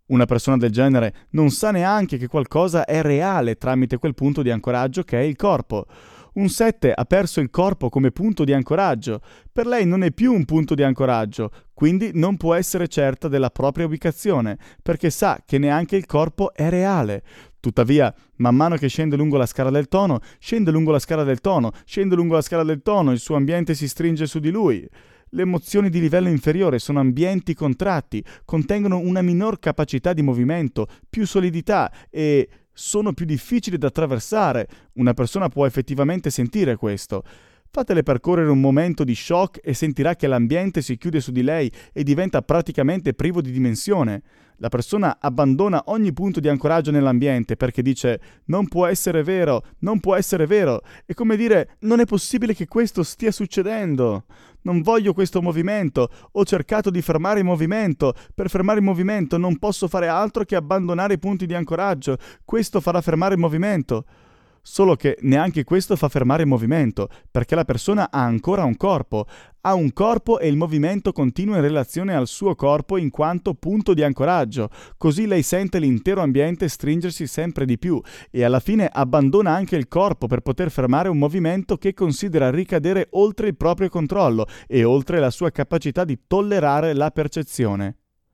Una persona del genere non sa neanche che qualcosa è reale tramite quel punto di ancoraggio che è il corpo. Un 7 ha perso il corpo come punto di ancoraggio. Per lei non è più un punto di ancoraggio, quindi non può essere certa della propria ubicazione, perché sa che neanche il corpo è reale. Tuttavia, man mano che scende lungo la scala del tono, scende lungo la scala del tono, scende lungo la scala del tono, il suo ambiente si stringe su di lui. Le emozioni di livello inferiore sono ambienti contratti, contengono una minor capacità di movimento, più solidità e sono più difficili da attraversare. Una persona può effettivamente sentire questo. Fatele percorrere un momento di shock e sentirà che l'ambiente si chiude su di lei e diventa praticamente privo di dimensione. La persona abbandona ogni punto di ancoraggio nell'ambiente perché dice non può essere vero, non può essere vero. È come dire non è possibile che questo stia succedendo. Non voglio questo movimento, ho cercato di fermare il movimento, per fermare il movimento non posso fare altro che abbandonare i punti di ancoraggio, questo farà fermare il movimento. Solo che neanche questo fa fermare il movimento, perché la persona ha ancora ha un corpo e il movimento continua in relazione al suo corpo in quanto punto di ancoraggio, così lei sente l'intero ambiente stringersi sempre di più e alla fine abbandona anche il corpo per poter fermare un movimento che considera ricadere oltre il proprio controllo e oltre la sua capacità di tollerare la percezione.